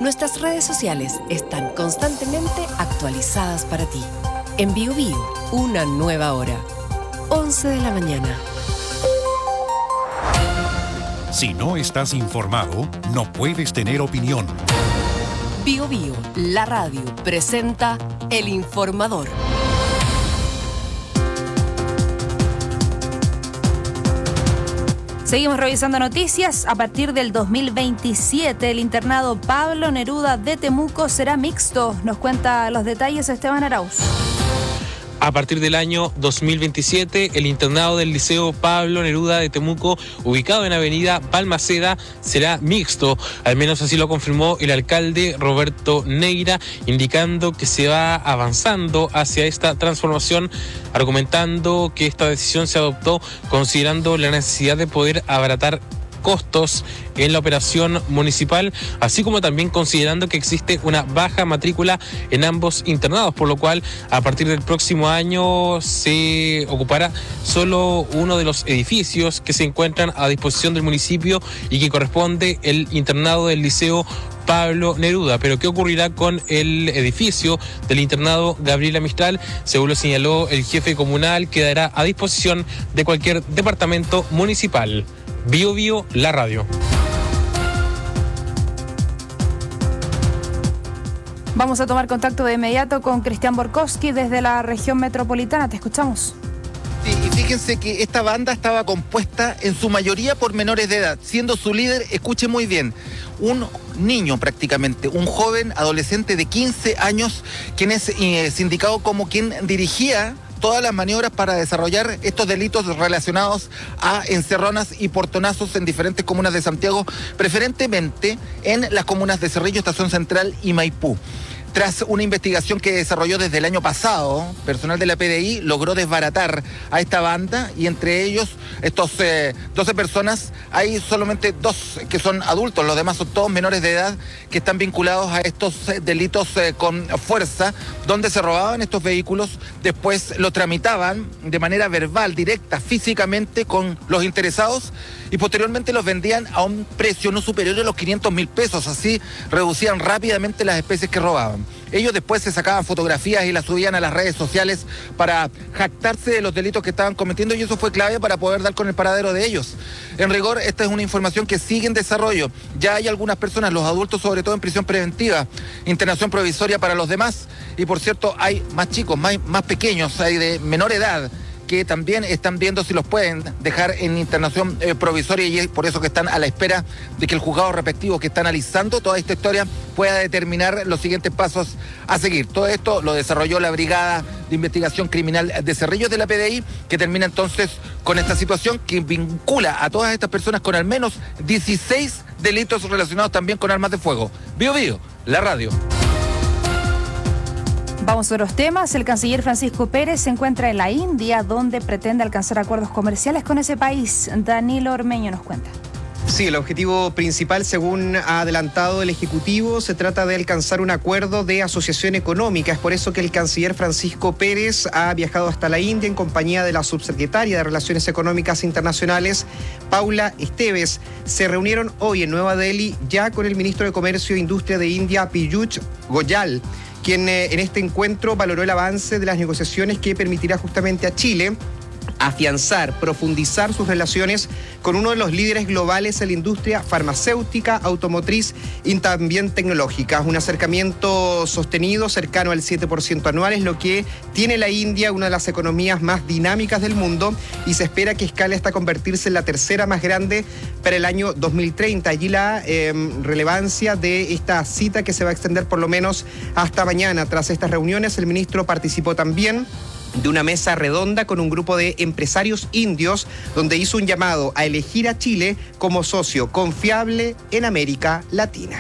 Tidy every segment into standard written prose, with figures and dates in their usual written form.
Nuestras redes sociales están constantemente actualizadas para ti. En BioBio, una nueva hora. 11 de la mañana. Si no estás informado, no puedes tener opinión. BioBio, la radio, presenta El Informador. Seguimos revisando noticias. A partir del 2027, el internado Pablo Neruda de Temuco será mixto. Nos cuenta los detalles Esteban Arauz. A partir del año 2027, el internado del Liceo Pablo Neruda de Temuco, ubicado en Avenida Balmaceda, será mixto. Al menos así lo confirmó el alcalde Roberto Neira, indicando que se va avanzando hacia esta transformación, argumentando que esta decisión se adoptó considerando la necesidad de poder abaratar costos en la operación municipal, así como también considerando que existe una baja matrícula en ambos internados, por lo cual a partir del próximo año se ocupará solo uno de los edificios que se encuentran a disposición del municipio y que corresponde el internado del Liceo Pablo Neruda. Pero ¿qué ocurrirá con el edificio del internado Gabriela Mistral? Según lo señaló el jefe comunal, quedará a disposición de cualquier departamento municipal. BioBio, la radio. Vamos a tomar contacto de inmediato con Cristian Borkowski desde la región metropolitana. Te escuchamos. Sí, y fíjense que esta banda estaba compuesta en su mayoría por menores de edad, siendo su líder, escuche muy bien, un niño prácticamente, un joven adolescente de 15 años, quien es sindicado como quien dirigía todas las maniobras para desarrollar estos delitos relacionados a encerronas y portonazos en diferentes comunas de Santiago, preferentemente en las comunas de Cerrillo, Estación Central y Maipú. Tras una investigación que desarrolló desde el año pasado, personal de la PDI logró desbaratar a esta banda y entre ellos, estos 12 personas, hay solamente 2 que son adultos, los demás son todos menores de edad que están vinculados a estos delitos con fuerza, donde se robaban estos vehículos, después lo tramitaban de manera verbal, directa, físicamente con los interesados y posteriormente los vendían a un precio no superior a los 500.000 pesos, así reducían rápidamente las especies que robaban. Ellos después se sacaban fotografías y las subían a las redes sociales para jactarse de los delitos que estaban cometiendo y eso fue clave para poder dar con el paradero de ellos. En rigor, esta es una información que sigue en desarrollo. Ya hay algunas personas, los adultos sobre todo en prisión preventiva, internación provisoria para los demás y por cierto hay más chicos, más pequeños, hay de menor edad que también están viendo si los pueden dejar en internación provisoria y es por eso que están a la espera de que el juzgado respectivo que está analizando toda esta historia pueda determinar los siguientes pasos a seguir. Todo esto lo desarrolló la Brigada de Investigación Criminal de Cerrillos de la PDI, que termina entonces con esta situación que vincula a todas estas personas con al menos 16 delitos relacionados también con armas de fuego. BioBio, la radio. Vamos a otros temas. El canciller Francisco Pérez se encuentra en la India, donde pretende alcanzar acuerdos comerciales con ese país. Danilo Ormeño nos cuenta. Sí, el objetivo principal, según ha adelantado el Ejecutivo, se trata de alcanzar un acuerdo de asociación económica. Es por eso que el canciller Francisco Pérez ha viajado hasta la India en compañía de la subsecretaria de Relaciones Económicas Internacionales, Paula Esteves. Se reunieron hoy en Nueva Delhi ya con el ministro de Comercio e Industria de India, Piyush Goyal, quien en este encuentro valoró el avance de las negociaciones que permitirá justamente a Chile afianzar, profundizar sus relaciones con uno de los líderes globales en la industria farmacéutica, automotriz y también tecnológica. Un acercamiento sostenido cercano al 7% anual es lo que tiene la India, una de las economías más dinámicas del mundo, y se espera que escale hasta convertirse en la tercera más grande para el año 2030. Allí la relevancia de esta cita que se va a extender por lo menos hasta mañana. Tras estas reuniones, el ministro participó también de una mesa redonda con un grupo de empresarios indios, donde hizo un llamado a elegir a Chile como socio confiable en América Latina.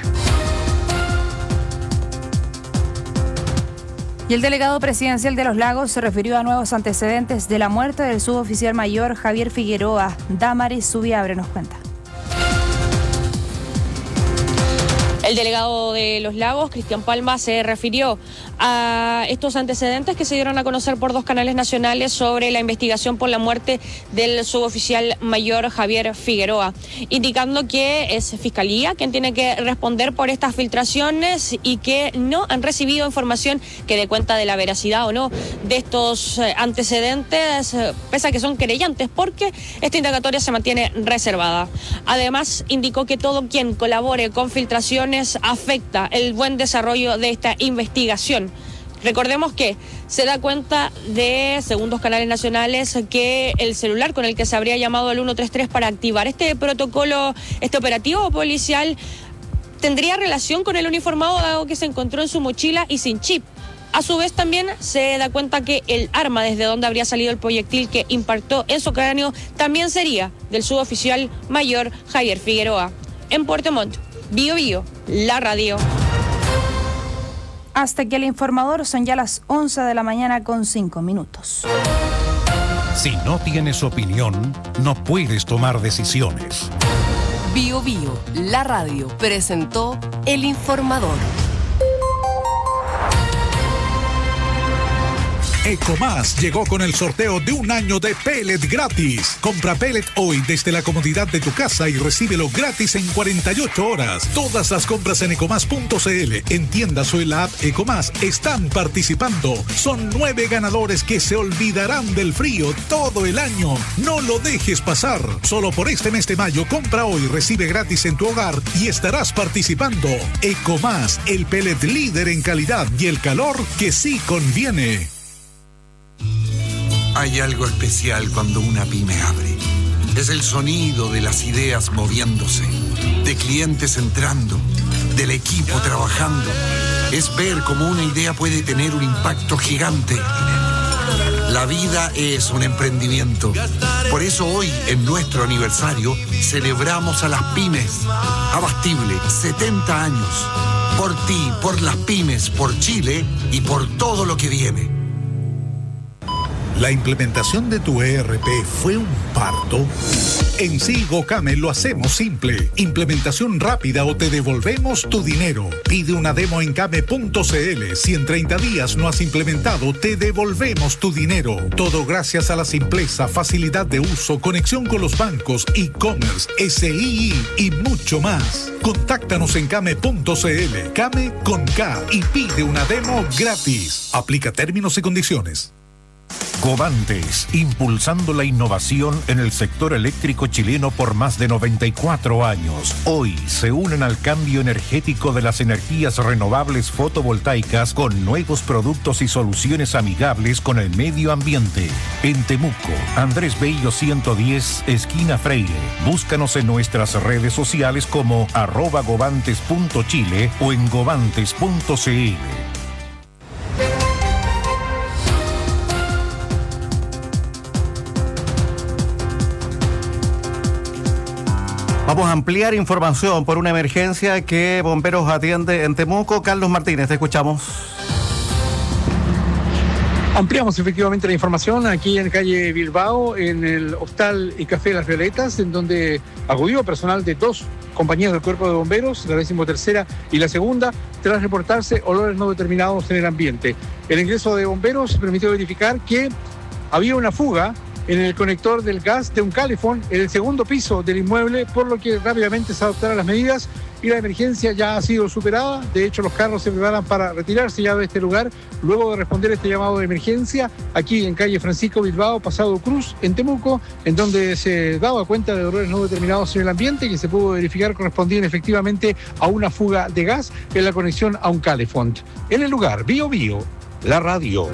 Y el delegado presidencial de Los Lagos se refirió a nuevos antecedentes de la muerte del suboficial mayor Javier Figueroa. Damaris Subiabre nos cuenta. El delegado de Los Lagos, Cristian Palma, se refirió a estos antecedentes que se dieron a conocer por 2 canales nacionales sobre la investigación por la muerte del suboficial mayor Javier Figueroa, indicando que es Fiscalía quien tiene que responder por estas filtraciones y que no han recibido información que dé cuenta de la veracidad o no de estos antecedentes, pese a que son querellantes, porque esta indagatoria se mantiene reservada. Además, indicó que todo quien colabore con filtraciones afecta el buen desarrollo de esta investigación. Recordemos que se da cuenta de, según 2 canales nacionales, que el celular con el que se habría llamado al 133 para activar este protocolo, este operativo policial, tendría relación con el uniformado, dado que se encontró en su mochila y sin chip. A su vez también se da cuenta que el arma desde donde habría salido el proyectil que impactó en su cráneo también sería del suboficial mayor Javier Figueroa. En Puerto Montt, Bío Bío, la radio. Hasta aquí el informador, son ya las 11 de la mañana con 5 minutos. Si no tienes opinión, no puedes tomar decisiones. Bío Bío, la radio, presentó El Informador. Ecomás llegó con el sorteo de 1 año de pellet gratis. Compra pellet hoy desde la comodidad de tu casa y recíbelo gratis en 48 horas. Todas las compras en ecomás.cl, en tiendas o en la app Ecomás están participando. Son 9 ganadores que se olvidarán del frío todo el año. No lo dejes pasar. Solo por este mes de mayo, compra hoy, recibe gratis en tu hogar y estarás participando. Ecomás, el pellet líder en calidad y el calor que sí conviene. Hay algo especial cuando una pyme abre. Es el sonido de las ideas moviéndose, de clientes entrando, del equipo trabajando. Es ver cómo una idea puede tener un impacto gigante. La vida es un emprendimiento. Por eso hoy, en nuestro aniversario, celebramos a las pymes. Abastible, 70 años. Por ti, por las pymes, por Chile y por todo lo que viene. ¿La implementación de tu ERP fue un parto? En Sigo Came lo hacemos simple. Implementación rápida o te devolvemos tu dinero. Pide una demo en came.cl. Si en 30 días no has implementado, te devolvemos tu dinero. Todo gracias a la simpleza, facilidad de uso, conexión con los bancos, e-commerce, SII y mucho más. Contáctanos en came.cl. Came con K y pide una demo gratis. Aplica términos y condiciones. Covantes, impulsando la innovación en el sector eléctrico chileno por más de 94 años. Hoy se unen al cambio energético de las energías renovables fotovoltaicas con nuevos productos y soluciones amigables con el medio ambiente. En Temuco, Andrés Bello 110, esquina Freire. Búscanos en nuestras redes sociales como @govantes.chile o en govantes.cl. Vamos a ampliar información por una emergencia que Bomberos atiende en Temuco. Carlos Martínez, te escuchamos. Ampliamos efectivamente la información aquí en calle Bilbao, en el Hostal y Café Las Violetas, en donde acudió personal de 2 compañías del Cuerpo de Bomberos, la 13ª y la segunda, tras reportarse olores no determinados en el ambiente. El ingreso de bomberos permitió verificar que había una fuga en el conector del gas de un calefón en el segundo piso del inmueble, por lo que rápidamente se adoptaron las medidas y la emergencia ya ha sido superada. De hecho, los carros se preparan para retirarse ya de este lugar luego de responder este llamado de emergencia aquí en calle Francisco Bilbao, Pasado Cruz, en Temuco, en donde se daba cuenta de olores no determinados en el ambiente que se pudo verificar correspondían efectivamente a una fuga de gas en la conexión a un calefón. En el lugar, Bío Bío, la radio.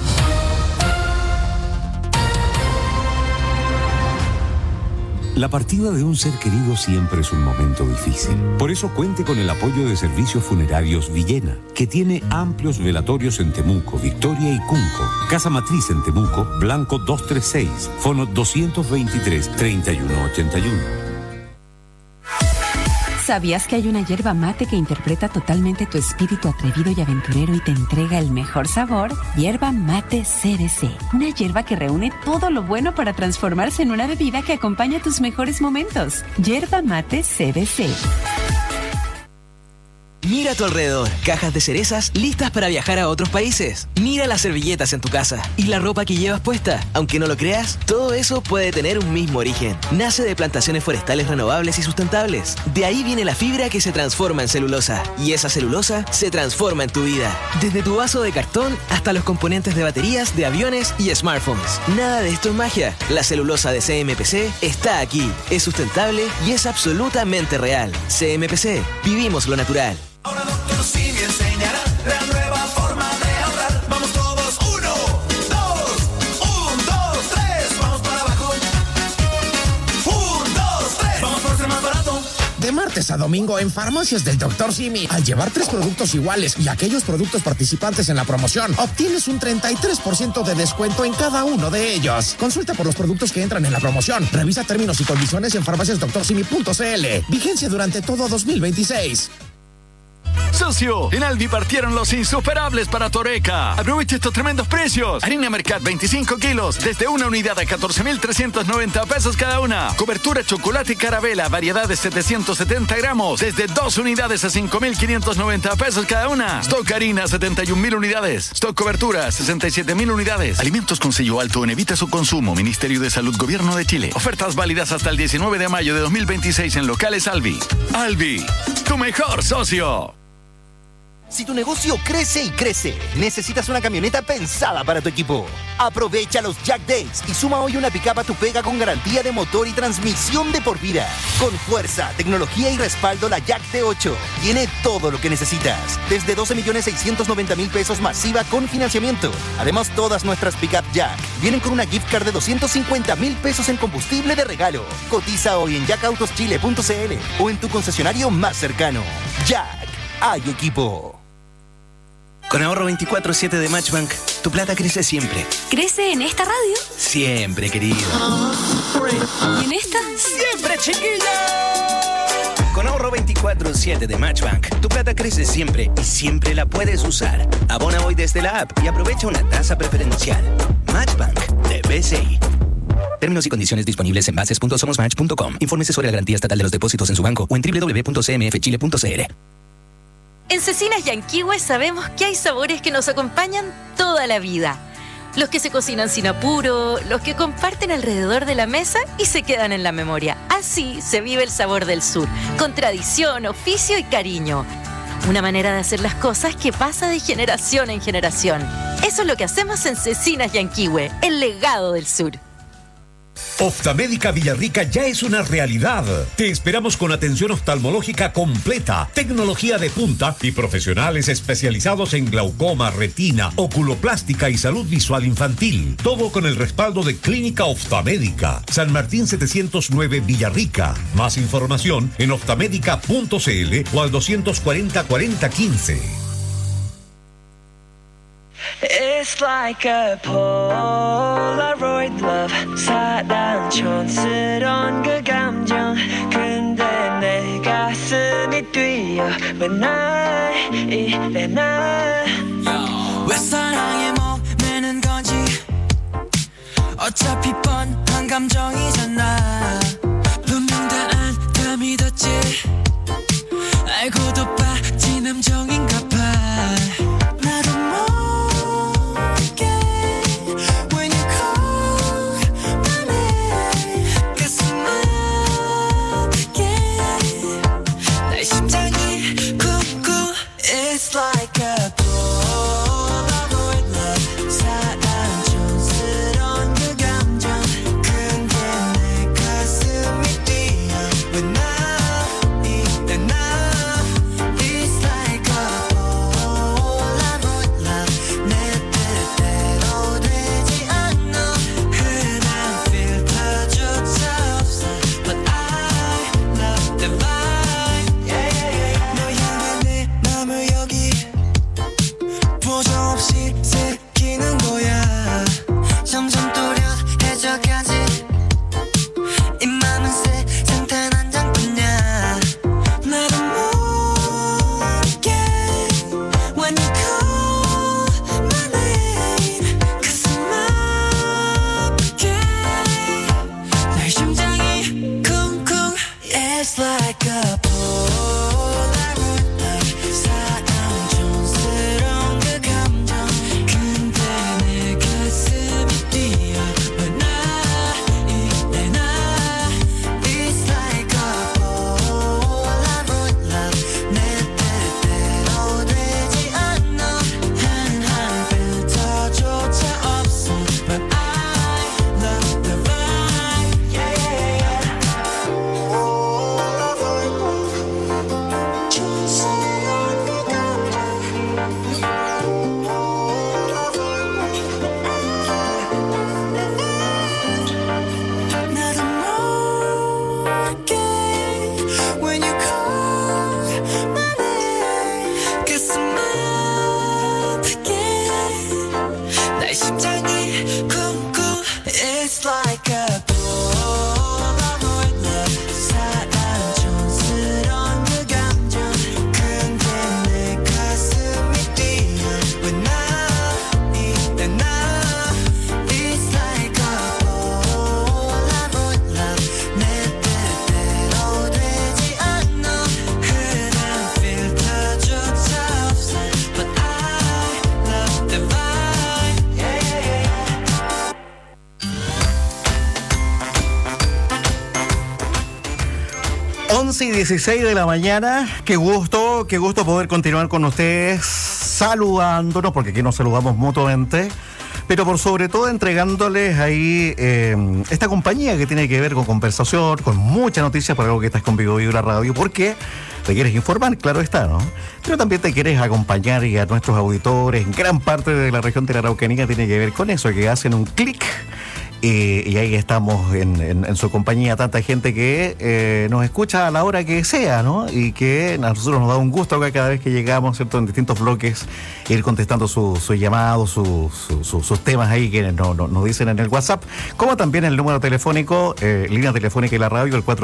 La partida de un ser querido siempre es un momento difícil. Por eso cuente con el apoyo de Servicios Funerarios Villena, que tiene amplios velatorios en Temuco, Victoria y Cunco. Casa Matriz en Temuco, Blanco 236, fono 223-3181. ¿Sabías que hay una yerba mate que interpreta totalmente tu espíritu atrevido y aventurero y te entrega el mejor sabor? Yerba Mate CBC. Una yerba que reúne todo lo bueno para transformarse en una bebida que acompaña tus mejores momentos. Yerba Mate CBC. Mira a tu alrededor. Cajas de cerezas listas para viajar a otros países. Mira las servilletas en tu casa y la ropa que llevas puesta. Aunque no lo creas, todo eso puede tener un mismo origen. Nace de plantaciones forestales renovables y sustentables. De ahí viene la fibra que se transforma en celulosa. Y esa celulosa se transforma en tu vida. Desde tu vaso de cartón hasta los componentes de baterías, de aviones y smartphones. Nada de esto es magia. La celulosa de CMPC está aquí. Es sustentable y es absolutamente real. CMPC. Vivimos lo natural. Ahora Dr. Simi enseñará la nueva forma de ahorrar. Vamos todos, 1, 2, 3, vamos para abajo. 1, 2, 3, vamos por ser más barato. De martes a domingo en Farmacias del Dr. Simi, al llevar 3 productos iguales y aquellos productos participantes en la promoción, obtienes un 33% de descuento en cada uno de ellos. Consulta por los productos que entran en la promoción. Revisa términos y condiciones en farmaciasdoctorsimi.cl. Vigencia durante todo 2026. Socio, en Alvi partieron los insuperables para Toreca. Aprovecha estos tremendos precios. Harina Mercat 25 kilos, desde una unidad a 14,390 pesos cada una. Cobertura chocolate y carabela, variedad de 770 gramos, desde 2 unidades a 5,590 pesos cada una. Stock harina, 71,000 unidades. Stock cobertura, 67,000 unidades. Alimentos con sello alto en evita su consumo. Ministerio de Salud, Gobierno de Chile. Ofertas válidas hasta el 19 de mayo de 2026 en locales Alvi. Alvi, tu mejor socio. Si tu negocio crece y crece, necesitas una camioneta pensada para tu equipo. Aprovecha los Jack Days y suma hoy una pickup a tu pega con garantía de motor y transmisión de por vida. Con fuerza, tecnología y respaldo, la Jack T8 tiene todo lo que necesitas. Desde 12,690,000 pesos masiva con financiamiento. Además, todas nuestras pickup Jack vienen con una gift card de 250,000 pesos en combustible de regalo. Cotiza hoy en jackautoschile.cl o en tu concesionario más cercano. Jack, hay equipo. Con ahorro 24/7 de Matchbank, tu plata crece siempre. ¿Crece en esta radio? Siempre, querido. ¿Y en esta? ¡Siempre, chiquilla! Con ahorro 24/7 de Matchbank, tu plata crece siempre y siempre la puedes usar. Abona hoy desde la app y aprovecha una tasa preferencial. Matchbank de BCI. Términos y condiciones disponibles en bases.somosmatch.com. Infórmese sobre la garantía estatal de los depósitos en su banco o en www.cmfchile.cl. En Cecinas Yanquihue sabemos que hay sabores que nos acompañan toda la vida. Los que se cocinan sin apuro, los que comparten alrededor de la mesa y se quedan en la memoria. Así se vive el sabor del sur, con tradición, oficio y cariño. Una manera de hacer las cosas que pasa de generación en generación. Eso es lo que hacemos en Cecinas Yanquihue, el legado del sur. Oftalmédica Villarrica ya es una realidad. Te esperamos con atención oftalmológica completa, tecnología de punta y profesionales especializados en glaucoma, retina, oculoplástica y salud visual infantil. Todo con el respaldo de Clínica Oftalmédica. San Martín 709 Villarrica. Más información en oftalmedica.cl o al 240-4015. It's like a Polaroid love 사랑 촌스러운 그 감정 근데 내 가슴이 뛰어 왜 날 이래 난 왜 사랑에 목매는 건지 어차피 뻔한 감정이잖아 분명 다 안 믿었지 알고도 빠진 함정인가 봐 나도 It's like a Polaroid love 사랑 촌스러운 그 감정 근데 내 가슴이 뛰어 왜 나 이래 나 11:16 de la mañana. Qué gusto poder continuar con ustedes saludándonos, porque aquí nos saludamos mutuamente, pero por sobre todo entregándoles ahí esta compañía que tiene que ver con conversación, con mucha noticia, por algo que estás con Vivo la Radio, porque te quieres informar, claro está, ¿no? Pero también te quieres acompañar, y a nuestros auditores en gran parte de la región de la Araucanía tiene que ver con eso, que hacen un clic. Y ahí estamos en su compañía, tanta gente que nos escucha a la hora que sea, ¿no? Y que a nosotros nos da un gusto acá cada vez que llegamos, ¿cierto?, en distintos bloques, ir contestando sus llamados, sus temas ahí que nos dicen en el WhatsApp, como también el número telefónico, línea telefónica de la radio, el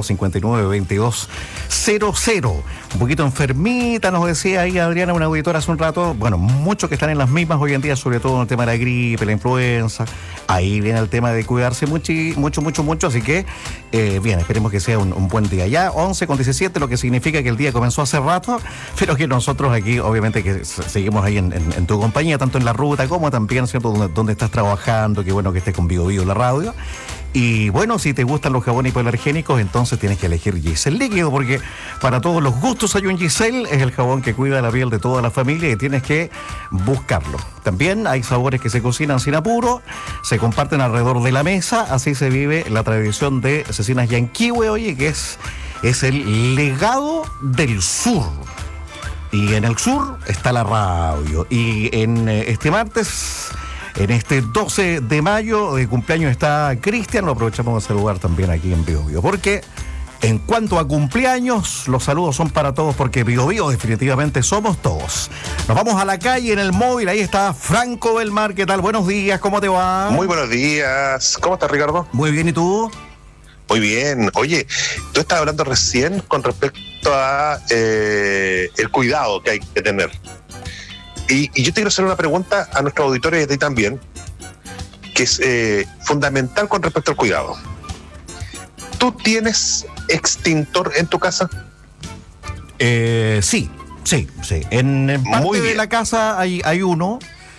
452-592200. Un poquito enfermita, nos decía ahí Adriana, una auditora hace un rato. Bueno, muchos que están en las mismas hoy en día, sobre todo en el tema de la gripe, la influenza. Ahí viene el tema de cuidarse mucho, así que bien, esperemos que sea un buen día. Ya 11:17, lo que significa que el día comenzó hace rato, pero que nosotros aquí obviamente que seguimos ahí en tu compañía, tanto en la ruta como también, ¿cierto?, donde estás trabajando. Qué bueno que estés con Vivo la Radio. Y bueno, si te gustan los jabones hipoalergénicos, entonces tienes que elegir Giselle Líquido, porque para todos los gustos hay un Giselle. Es el jabón que cuida la piel de toda la familia y tienes que buscarlo. También hay sabores que se cocinan sin apuro, se comparten alrededor de la mesa. Así se vive la tradición de Cecinas Yanquihue, oye, que es el legado del sur. Y en el sur está la radio. Y en este martes, en este 12 de mayo de cumpleaños, está Cristian. Lo aprovechamos de saludar también aquí en Bio Bio, porque en cuanto a cumpleaños, los saludos son para todos, porque Bio Bio definitivamente somos todos. Nos vamos a la calle en el móvil. Ahí está Franco Belmar. ¿Qué tal? Buenos días, ¿cómo te va? Muy buenos días. ¿Cómo estás, Ricardo? Muy bien, ¿y tú? Muy bien. Oye, tú estabas hablando recién con respecto a el cuidado que hay que tener. Y yo te quiero hacer una pregunta a nuestros auditores y a ti también, que es fundamental con respecto al cuidado. ¿Tú tienes extintor en tu casa? Sí. En parte de la casa hay uno,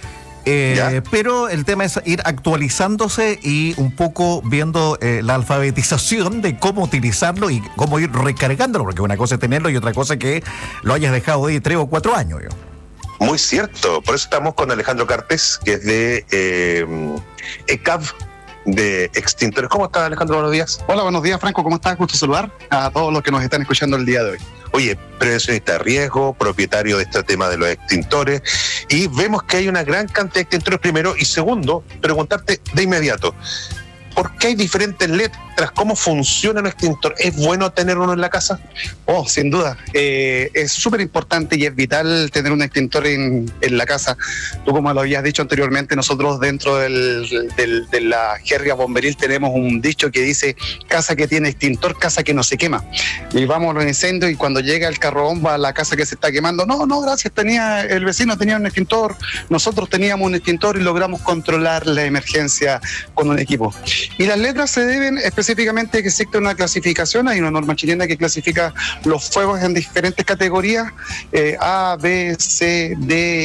pero el tema es ir actualizándose y un poco viendo la alfabetización de cómo utilizarlo y cómo ir recargándolo, porque una cosa es tenerlo y otra cosa es que lo hayas dejado de 3 o 4 años. Muy cierto, por eso estamos con Alejandro Cartes, que es de ECAV, de Extintores. ¿Cómo estás, Alejandro? Buenos días. Hola, buenos días, Franco. ¿Cómo estás? Gusto saludar a todos los que nos están escuchando el día de hoy. Oye, prevencionista de riesgo, propietario de este tema de los extintores, y vemos que hay una gran cantidad de extintores, primero, y segundo, preguntarte de inmediato, ¿por qué hay diferentes letras? ¿Cómo funciona un extintor? ¿Es bueno tener uno en la casa? Oh, sin duda. Es súper importante y es vital tener un extintor en la casa. Tú, como lo habías dicho anteriormente, nosotros dentro de la jerga bomberil tenemos un dicho que dice: casa que tiene extintor, casa que no se quema. Y vamos a los incendios, y cuando llega el carro bomba a la casa que se está quemando, no, gracias, el vecino tenía un extintor, nosotros teníamos un extintor y logramos controlar la emergencia con un equipo. Y las letras se deben específicamente que existe una clasificación, hay una norma chilena que clasifica los fuegos en diferentes categorías, A, B, C,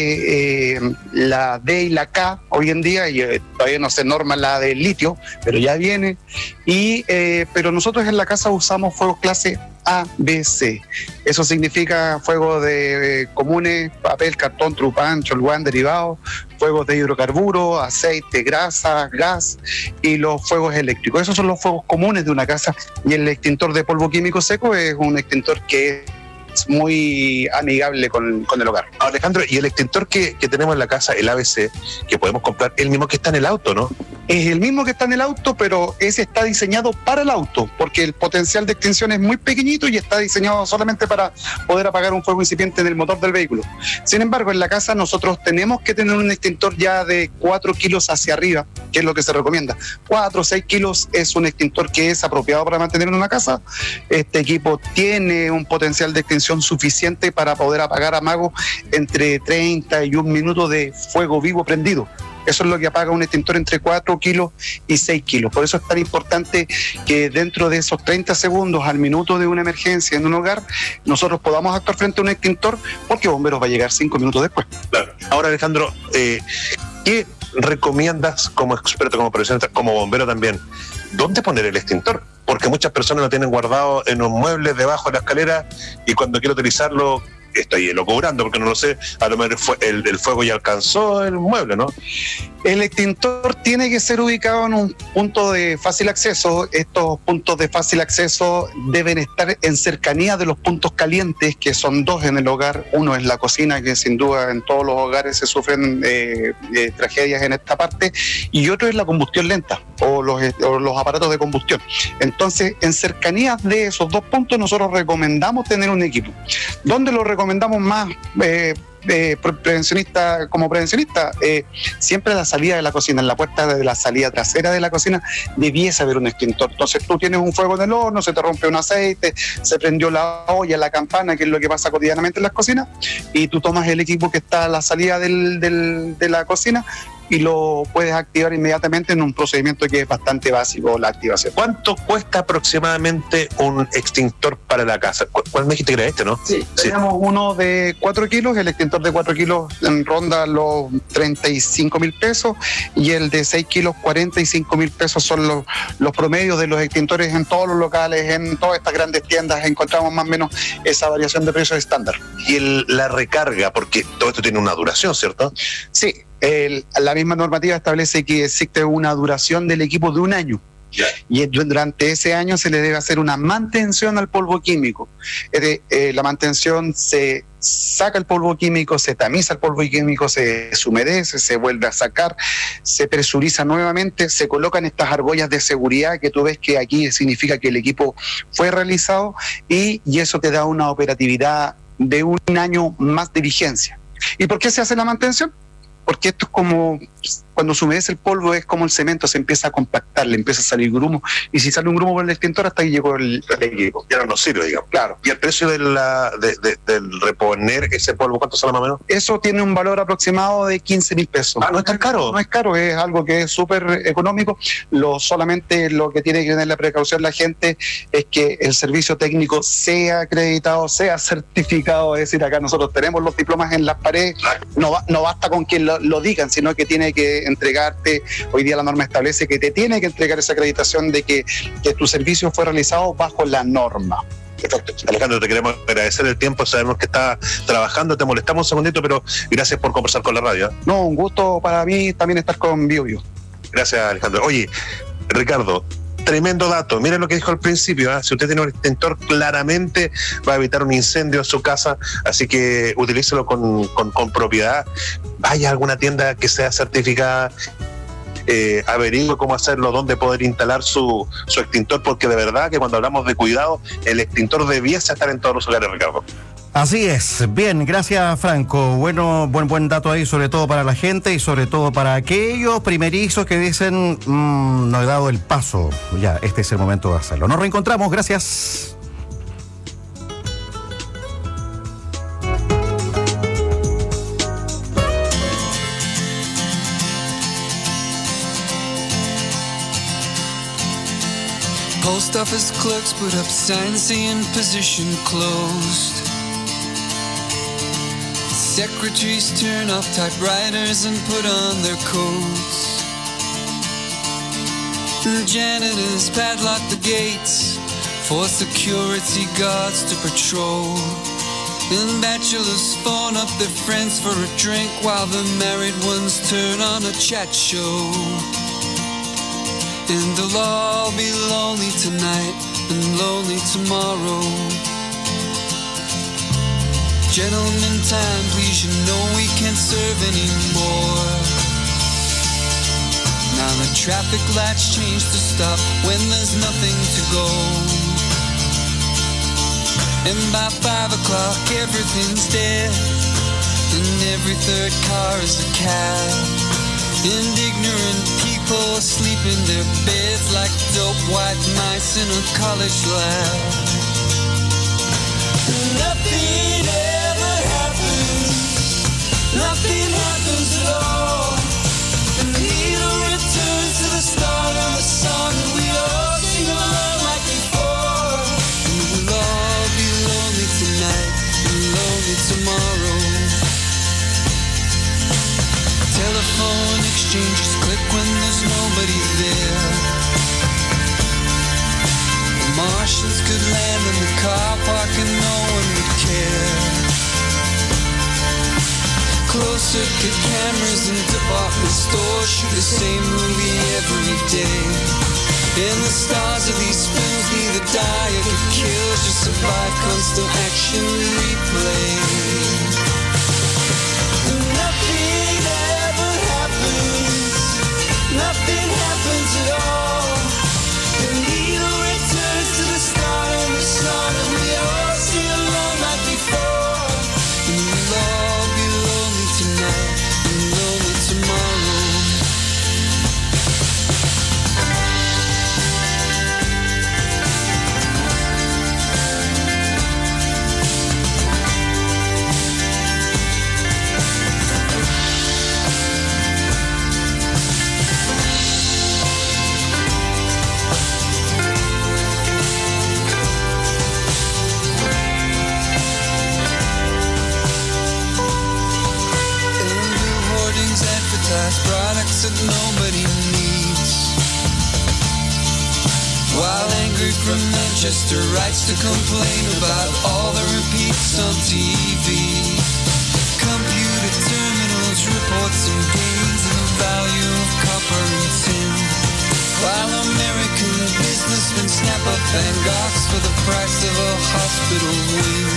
D, la D y la K hoy en día, y todavía no se norma la de litio, pero ya viene, pero nosotros en la casa usamos fuegos clase A, B, C. Eso significa fuegos de comunes, papel, cartón, trupán, cholguán, derivados, fuegos de hidrocarburo, aceite, grasa, gas y los fuegos eléctricos. Esos son los fuegos comunes de una casa, y el extintor de polvo químico seco es un extintor que es muy amigable con el hogar. Alejandro, y el extintor que tenemos en la casa, el ABC, que podemos comprar, el mismo que está en el auto, ¿no? Es el mismo que está en el auto, pero ese está diseñado para el auto, porque el potencial de extinción es muy pequeñito y está diseñado solamente para poder apagar un fuego incipiente en el motor del vehículo. Sin embargo, en la casa nosotros tenemos que tener un extintor ya de 4 kilos hacia arriba, que es lo que se recomienda. 4 o 6 kilos es un extintor que es apropiado para mantener en una casa. Este equipo tiene un potencial de extinción suficiente para poder apagar a mago entre 30 y 1 minuto de fuego vivo prendido. Eso es lo que apaga un extintor entre 4 kilos y 6 kilos. Por eso es tan importante que dentro de esos 30 segundos al minuto de una emergencia en un hogar, nosotros podamos actuar frente a un extintor, porque bomberos va a llegar 5 minutos después. Claro. Ahora, Alejandro, ¿qué recomiendas como experto, como profesional, como bombero también? ¿dónde poner el extintor? Porque muchas personas lo tienen guardado en un mueble debajo de la escalera y cuando quiero utilizarlo estoy locubrando porque no lo sé, a lo mejor el fuego ya alcanzó el mueble, ¿no? El extintor tiene que ser ubicado en un punto de fácil acceso. Estos puntos de fácil acceso deben estar en cercanía de los puntos calientes, que son dos en el hogar. Uno es la cocina, que sin duda en todos los hogares se sufren tragedias en esta parte, y otro es la combustión lenta o los aparatos de combustión. Entonces, en cercanías de esos dos puntos nosotros recomendamos tener un equipo. ¿Dónde lo recomendamos más? Como prevencionista, siempre a la salida de la cocina, en la puerta de la salida trasera de la cocina, debiese haber un extintor. Entonces tú tienes un fuego en el horno, se te rompe un aceite, se prendió la olla, la campana, que es lo que pasa cotidianamente en las cocinas, y tú tomas el equipo que está a la salida de la cocina y lo puedes activar inmediatamente en un procedimiento que es bastante básico, la activación. ¿Cuánto cuesta aproximadamente un extintor para la casa? ¿Cuál me dijiste que era este, no? Sí, tenemos uno de 4 kilos, el extintor de 4 kilos ronda los 35.000 pesos y el de 6 kilos 45.000 pesos son los promedios de los extintores en todos los locales, en todas estas grandes tiendas encontramos más o menos esa variación de precios estándar. Y la recarga, porque todo esto tiene una duración, ¿cierto? Sí. La misma normativa establece que existe una duración del equipo de 1 año. Y durante ese año se le debe hacer una mantención al polvo químico. La mantención, se saca el polvo químico, se tamiza el polvo químico, se deshumedece, se vuelve a sacar, se presuriza nuevamente, se colocan estas argollas de seguridad que tú ves que aquí significa que el equipo fue realizado y eso te da una operatividad de 1 año más de vigencia. ¿Y por qué se hace la mantención? Porque esto es como cuando se humedece el polvo, es como el cemento, se empieza a compactar, le empieza a salir grumo, y si sale un grumo por el extintor, hasta ahí llegó el equipo. Ya no sirve, digamos. Claro. ¿Y el precio del reponer ese polvo, cuánto sale más o menos? Eso tiene un valor aproximado de 15.000 pesos. Ah, no es tan caro. No es caro, es algo que es súper económico. Solamente lo que tiene que tener la precaución la gente es que el servicio técnico sea acreditado, sea certificado. Es decir, acá nosotros tenemos los diplomas en las paredes, no basta con que lo digan, sino que tiene que entregarte, hoy día la norma establece que te tiene que entregar esa acreditación de que tu servicio fue realizado bajo la norma. Perfecto. Alejandro, te queremos agradecer el tiempo, sabemos que estás trabajando, te molestamos un segundito, pero gracias por conversar con la radio. No, un gusto para mí también estar con BioBio. Gracias, Alejandro. Oye, Ricardo, tremendo dato. Miren lo que dijo al principio, ¿eh? Si usted tiene un extintor, claramente va a evitar un incendio en su casa, así que utilícelo con propiedad. Vaya a alguna tienda que sea certificada, averigüe cómo hacerlo, dónde poder instalar su extintor, porque de verdad que cuando hablamos de cuidado, el extintor debiese estar en todos los hogares, Ricardo. Así es. Bien, gracias, Franco. Bueno, buen dato ahí, sobre todo para la gente y sobre todo para aquellos primerizos que dicen, no he dado el paso. Ya, este es el momento de hacerlo. Nos reencontramos, gracias. Post office clerks put up signs saying position closed. Secretaries turn off typewriters and put on their coats. The janitors padlock the gates for security guards to patrol. And bachelors phone up their friends for a drink while the married ones turn on a chat show. And they'll all be lonely tonight and lonely tomorrow. Gentlemen, time, please, you know we can't serve anymore. Now the traffic lights change to stop when there's nothing to go. And by 5 o'clock everything's dead, and every third car is a cab. And ignorant people sleep in their beds like dope white mice in a college lab. Nothing ever happens, nothing happens at all. The needle returns to the start of the song, and we all sing along like before. And we'll all be lonely tonight and lonely tomorrow. Telephone exchanges click when there's nobody there. circuit cameras in department stores shoot the same movie every day. And the stars of these films neither die or get killed, just survive constant action replay. Nothing ever happens, nothing happens at all. The needle returns to the start and the sun, and we all sing along like before. And we'll all be lonely tonight and lonely tomorrow. Products that nobody needs. While angry from Manchester writes to complain about all the repeats on TV. Computer terminals report some gains in the value of copper and tin. While American businessmen snap up Van Goghs for the price of a hospital wing.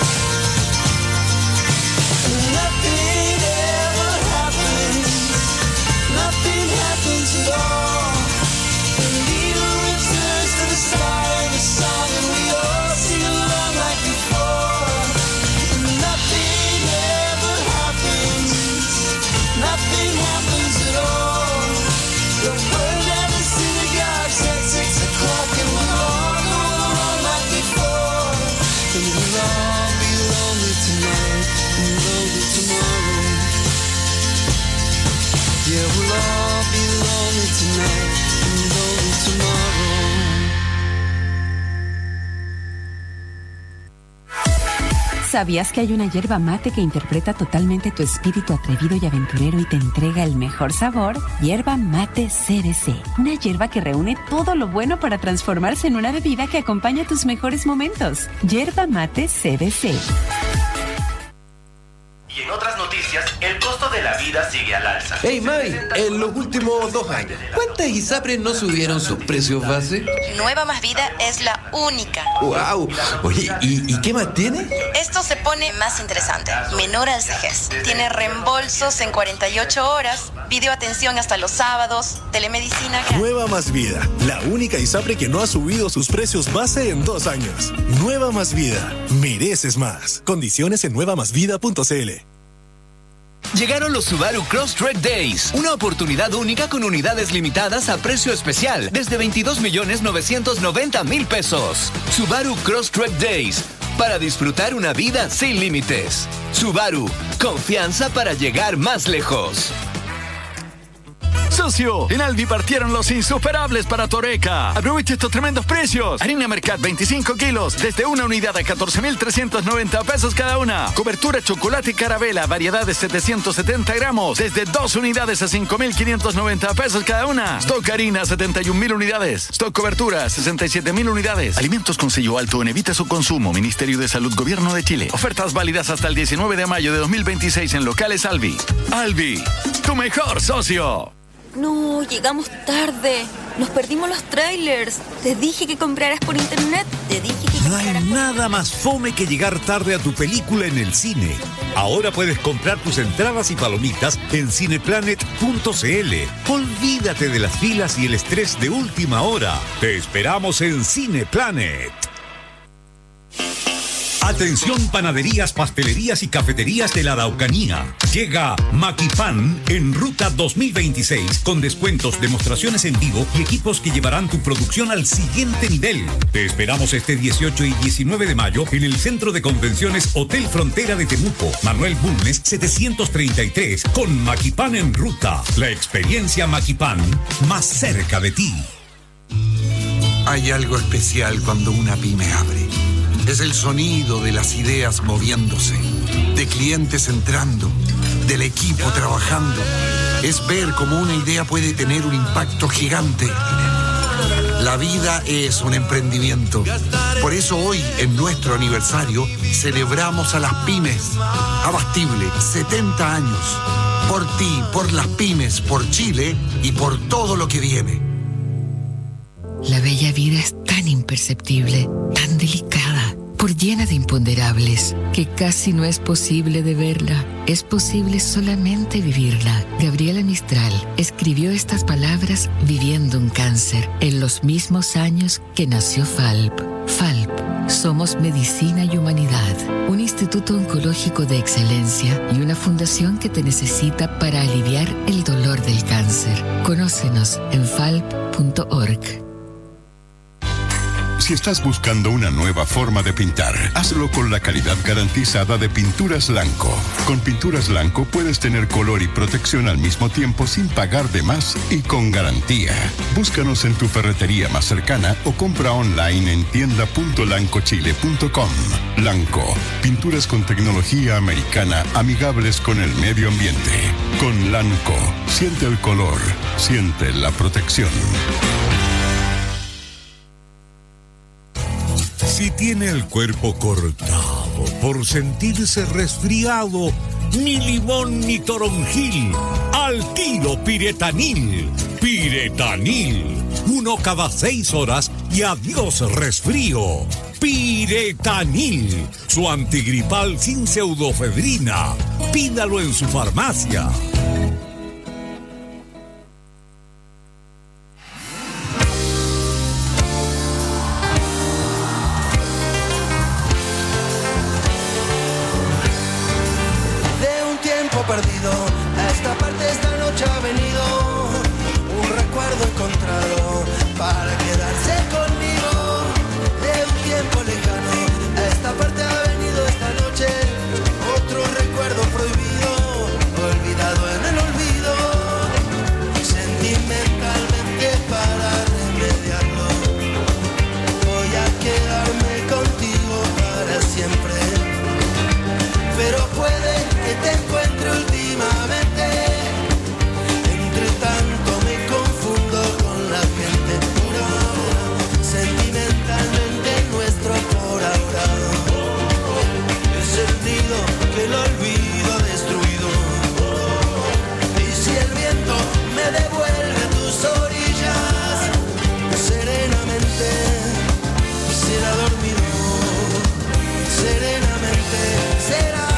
Nothing ever happens. Nothing happens at all. The needle returns to the start of the song, and we all sing along like before. Nothing ever happens. Nothing happens at all. The word at the synagogue's at 6 o'clock, and we'll all go along like before. And we'll all be lonely tonight and lonely tomorrow. Yeah, we'll all be lonely tonight and lonely tomorrow. ¿Sabías que hay una yerba mate que interpreta totalmente tu espíritu atrevido y aventurero y te entrega el mejor sabor? Yerba Mate CBC. Una yerba que reúne todo lo bueno para transformarse en una bebida que acompaña tus mejores momentos. Yerba Mate CBC. Y en otras noticias, el costo de la vida sigue al alza. Hey May, en los últimos 2 años, ¿cuántas ISAPRES no subieron sus precios base? Nueva Más Vida es la única. ¡Wow! Oye, ¿y qué más tiene? Esto se pone más interesante. Menor al CEGES. Tiene reembolsos en 48 horas, videoatención hasta los sábados, telemedicina. Nueva Más Vida, la única ISAPRE que no ha subido sus precios base en 2 años. Nueva Más Vida, mereces más. Condiciones en nuevamásvida.cl. Llegaron los Subaru Crosstrek Days, una oportunidad única con unidades limitadas a precio especial, desde 22.990.000 pesos. Subaru Crosstrek Days, para disfrutar una vida sin límites. Subaru, confianza para llegar más lejos. Socio, en Albi partieron los insuperables para Toreca. Aprovecha estos tremendos precios. Harina Mercat 25 kilos, desde una unidad a 14.390 pesos cada una. Cobertura chocolate Carabela, variedad de 770 gramos, desde 2 unidades a 5.590 pesos cada una. Stock harina, 71.000 unidades. Stock cobertura, 67.000 unidades. Alimentos con sello alto en evita su consumo. Ministerio de Salud, Gobierno de Chile. Ofertas válidas hasta el 19 de mayo de 2026 en locales Albi. Albi, tu mejor socio. No, llegamos tarde. Nos perdimos los trailers. Te dije que compraras por internet. Te dije que No hay nada más fome que llegar tarde a tu película en el cine. Ahora puedes comprar tus entradas y palomitas en cineplanet.cl. Olvídate de las filas y el estrés de última hora. Te esperamos en Cineplanet. Atención, panaderías, pastelerías y cafeterías de la Araucanía. Llega Maquipan en Ruta 2026 con descuentos, demostraciones en vivo y equipos que llevarán tu producción al siguiente nivel. Te esperamos este 18 y 19 de mayo en el Centro de Convenciones Hotel Frontera de Temuco, Manuel Bulnes 733, con Maquipan en Ruta. La experiencia Maquipan más cerca de ti. Hay algo especial cuando una pyme abre. Es el sonido de las ideas moviéndose, de clientes entrando, del equipo trabajando. Es ver cómo una idea puede tener un impacto gigante. La vida es un emprendimiento. Por eso hoy, en nuestro aniversario, celebramos a las pymes. Abastible, 70 años. Por ti, por las pymes, por Chile y por todo lo que viene. La bella vida es tan imperceptible, tan delicada, por llena de imponderables, que casi no es posible de verla. Es posible solamente vivirla. Gabriela Mistral escribió estas palabras viviendo un cáncer en los mismos años que nació FALP. FALP, somos medicina y humanidad, un instituto oncológico de excelencia y una fundación que te necesita para aliviar el dolor del cáncer. Conócenos en falp.org. Si estás buscando una nueva forma de pintar, hazlo con la calidad garantizada de Pinturas Lanco. Con Pinturas Lanco puedes tener color y protección al mismo tiempo sin pagar de más y con garantía. Búscanos en tu ferretería más cercana o compra online en tienda.lancochile.com. Lanco, pinturas con tecnología americana amigables con el medio ambiente. Con Lanco, siente el color, siente la protección. Si tiene el cuerpo cortado por sentirse resfriado, ni limón ni toronjil, al tiro Piretanil. Piretanil, 1 cada 6 horas y adiós resfrío. Piretanil, su antigripal sin pseudofedrina. Pídalo en su farmacia. Perdido, a esta parte esta noche ha venido un recuerdo encontrado para quedarse conmigo. De un tiempo lejano, a esta parte ha venido esta noche otro recuerdo prohibido, olvidado en el olvido. Sentimentalmente para remediarlo, voy a quedarme contigo para siempre. Pero puede que te encuentre últimamente. Entre tanto me confundo con la gente pura. Sentimentalmente nuestro por ahora. He sentido que el olvido ha destruido. Y si el viento me devuelve a tus orillas, serenamente será dormido. Serenamente será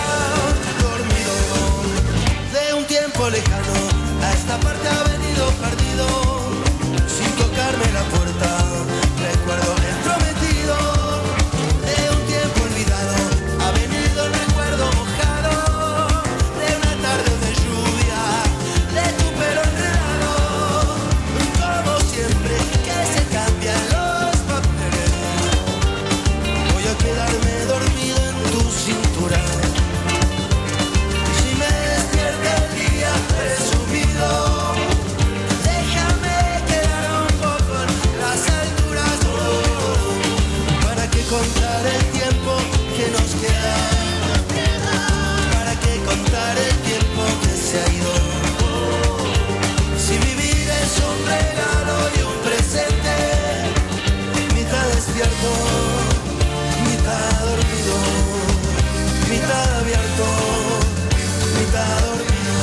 lejano, a esta parte ha venido perdido, sin tocarme la puerta, recuerdo entrometido, de un tiempo olvidado, ha venido el recuerdo mojado, de una tarde de lluvia, de tu pelo enredado, como siempre que se cambian los papeles, voy a quedarme dormido en tu cintura. Presumido, déjame quedar un poco en las alturas, para que contar el tiempo que nos queda, para que contar el tiempo que se ha ido. Si vivir es un regalo y un presente, mitad despierto, mitad dormido, mitad abierto, mitad dormido.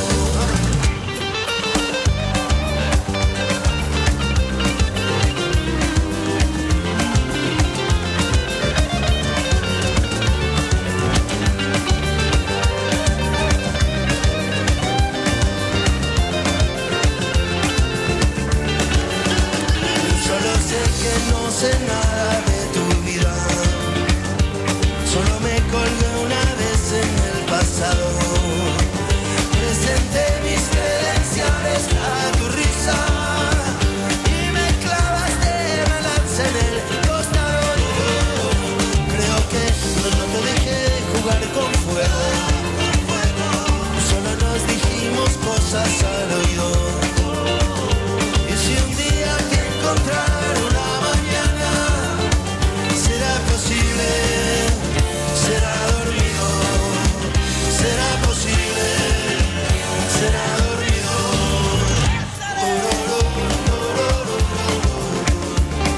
No sé nada de tu vida, solo me colgué una vez en el pasado. Presenté mis credenciales a tu risa y me clavaste una lanza en el costado. Creo que no te dejé jugar con fuego, solo nos dijimos cosas al oído. Y si un día te encontrar será dormido, será posible, será dormido.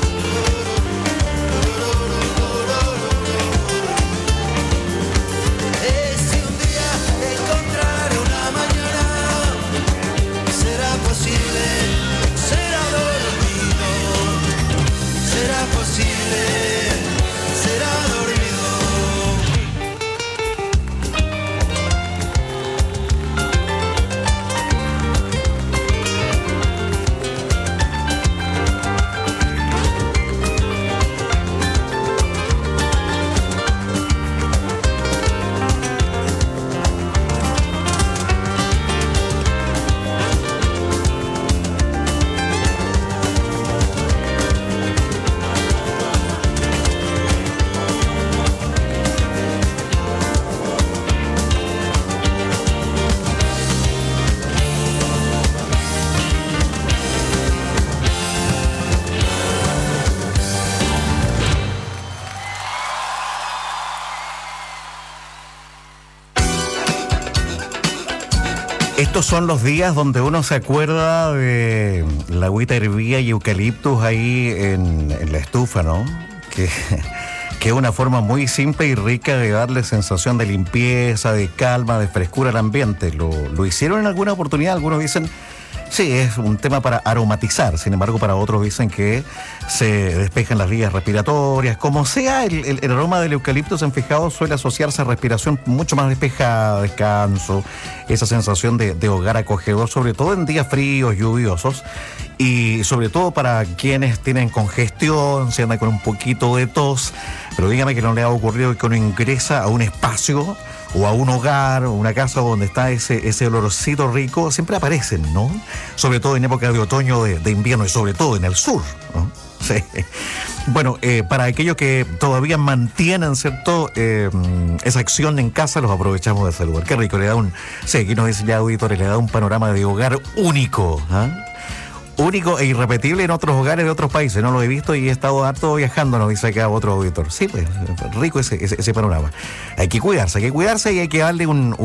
Estos son los días donde uno se acuerda de la agüita hervía y eucaliptus ahí en la estufa, ¿no? Que es una forma muy simple y rica de darle sensación de limpieza, de calma, de frescura al ambiente. Lo hicieron en alguna oportunidad, algunos dicen, sí, es un tema para aromatizar, sin embargo para otros dicen que se despejan las vías respiratorias. Como sea, el aroma del eucalipto, se han fijado, suele asociarse a respiración mucho más despejada, descanso, esa sensación de hogar acogedor, sobre todo en días fríos, lluviosos, y sobre todo para quienes tienen congestión, se anda con un poquito de tos. Pero dígame que no le ha ocurrido que uno ingresa a un espacio o a un hogar o una casa donde está ese olorcito rico, siempre aparecen, ¿no? Sobre todo en época de otoño, de invierno, y sobre todo en el sur, ¿no? Sí. Bueno, para aquellos que todavía mantienen, ¿cierto?, esa acción en casa, los aprovechamos de saludar. Qué rico, le da sí, aquí nos dicen ya auditores, le da un panorama de hogar único, ¿ah? Único e irrepetible en otros hogares de otros países. No lo he visto y he estado harto viajando, nos dice acá otro auditor. Sí, pues, rico ese panorama. Hay que cuidarse y hay que darle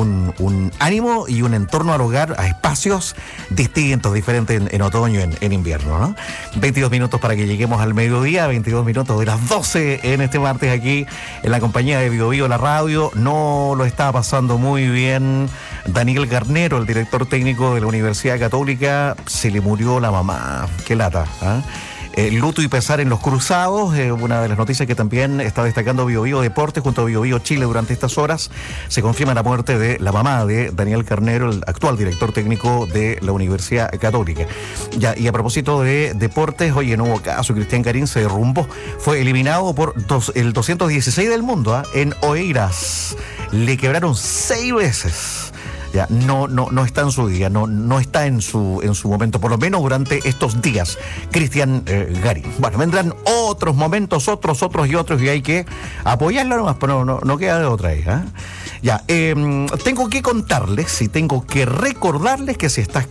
un ánimo y un entorno al hogar, a espacios distintos, diferentes en otoño, en invierno, ¿no? 22 minutos para que lleguemos al mediodía, 22 minutos de las 12 en este martes aquí en la compañía de Bio Bio, la radio. No lo está pasando muy bien Daniel Garnero, el director técnico de la Universidad Católica. Se le murió la mamá. Qué lata, ¿eh? Luto y pesar en los cruzados, una de las noticias que también está destacando Bio Bio Deportes junto a Bio Bio Chile durante estas horas. Se confirma la muerte de la mamá de Daniel Garnero, el actual director técnico de la Universidad Católica. Ya, y a propósito de deportes, oye, no hubo caso, Cristian Garín se derrumbó, fue eliminado por el 216 del mundo, en Oeiras. Le quebraron 6 veces. Ya, no está en su día, no está en su momento, por lo menos durante estos días, Cristian Garín. Bueno, vendrán otros momentos, otros y hay que apoyarlo nomás, pero no queda de otra ahí, ¿eh? Ya, tengo que contarles y tengo que recordarles que si estás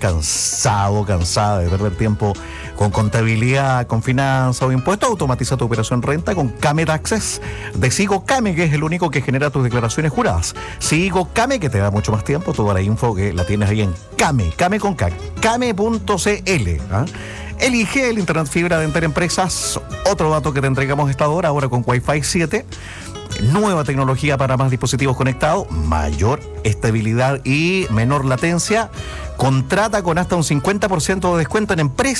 cansada de perder tiempo con contabilidad, con finanzas o impuestos, automatiza tu operación renta con Kame Taxes de Sigo Kame, que es el único que genera tus declaraciones juradas. Sigo Kame, que te da mucho más tiempo, toda la info que la tienes ahí en Kame con K, kame.cl, ¿eh? Elige el Internet Fibra de Enterempresas. Otro dato que te entregamos esta hora, ahora con Wi-Fi 7. Nueva tecnología para más dispositivos conectados, mayor estabilidad y menor latencia. Contrata con hasta un 50% de descuento en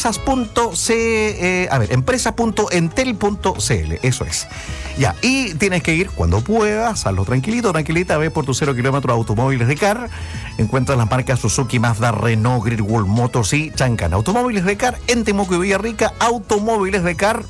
empresas.entel.cl. Eso es. Ya, y tienes que ir cuando puedas, hazlo tranquilita, ve por tu 0 kilómetros Automóviles de Car. Encuentras las marcas Suzuki, Mazda, Renault, Great Wall Motors y Chancan. Automóviles de Car en Temuco y Villarrica, automóvilesdecar.cl.